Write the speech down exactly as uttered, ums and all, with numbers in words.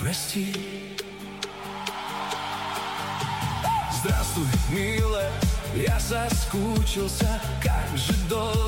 прости. Здравствуй, милая, я соскучился, как же долго